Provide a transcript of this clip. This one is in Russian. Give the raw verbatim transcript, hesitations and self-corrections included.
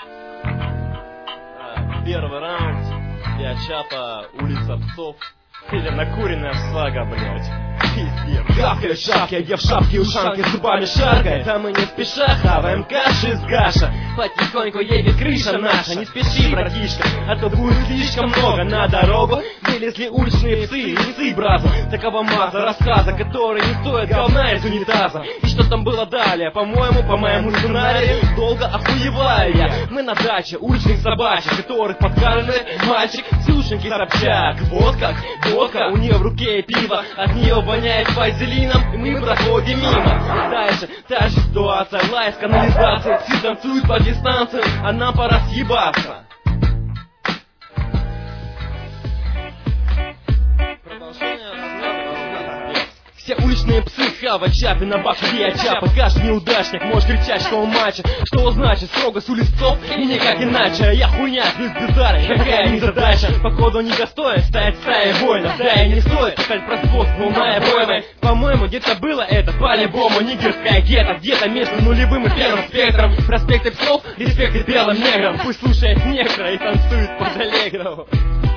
Первый раунд. Я Чапа, улица Псов. Или накуренная свага, блять. Пиздец. Гавкает шапки, я в шапке, ушанки зубами шаркает. А мы не спеша хаваем каши с гаша. Потихоньку едет крыша наша. Не спеши, братишка, а то будет слишком много. На дорогу вылезли уличные псы и псы, браза. Такова масса рассказа, который не стоит говна из унитаза. И что там было далее? По-моему, по моему сценарию долго охуеваю я. Мы на даче уличных собачек, которых подкармливает мальчик Сюшенький Собчак. Вот как, водка, у нее в руке пиво, от нее воняет вазелином, и мы проходим мимо. Дальше та же ситуация, лай с канализации, все танцуют по дистанции, а нам пора съебаться. Все уличные псы хавать Чапи на бак, где я Чапа. Каждый неудачник может кричать, что он мачо. Что он значит? Строго с улицов и никак иначе. Я хуйня, без бизары, какая незадача. Походу не достоин стать стаей воина. Да и не стоит стать производством моей боймой. По-моему, где-то было это по-любому. Нигерская гетто, где-то между нулевым и первым спектром. Проспекты псов, респекты белым неграм. Пусть слушает негра и танцует под аллегрову.